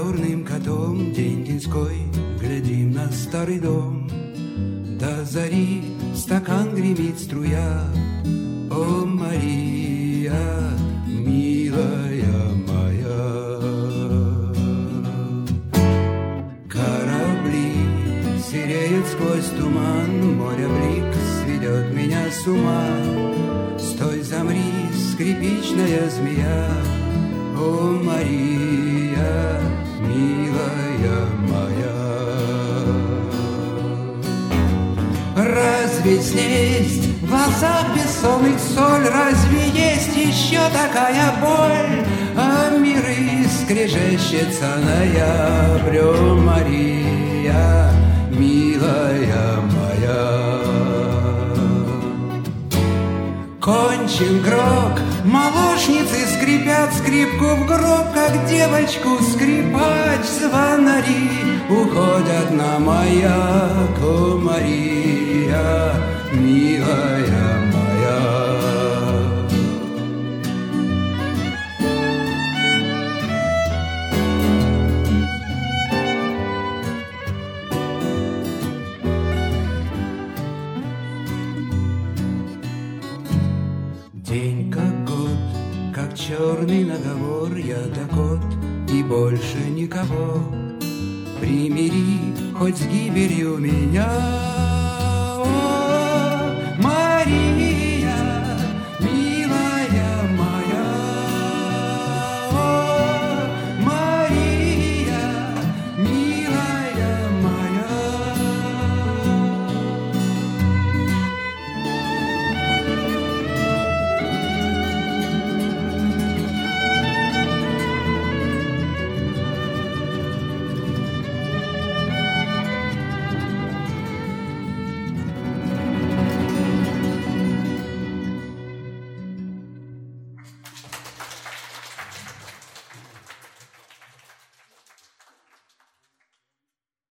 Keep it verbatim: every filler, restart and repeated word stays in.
траурным котом, день деньской, глядим на старый дом. До зари стакан гремит струя. О, Мария, милая моя. Корабли сереют сквозь туман, море блик сведет меня с ума. Стой, замри, скрипичная змея. О, Мария, милая моя. Разве здесь в глазах бессонных соль? Разве есть еще такая боль? А миры скрежещется ноябрь. О, Мария, милая моя. Кончен грок, молочницы скрипят скрипку в гроб, как девочку скрипач. Звонари уходят на маяк. О, Мария, милая моя. День как год, как черный наговор, я Дакот и больше никого. Примири хоть с гибелью меня.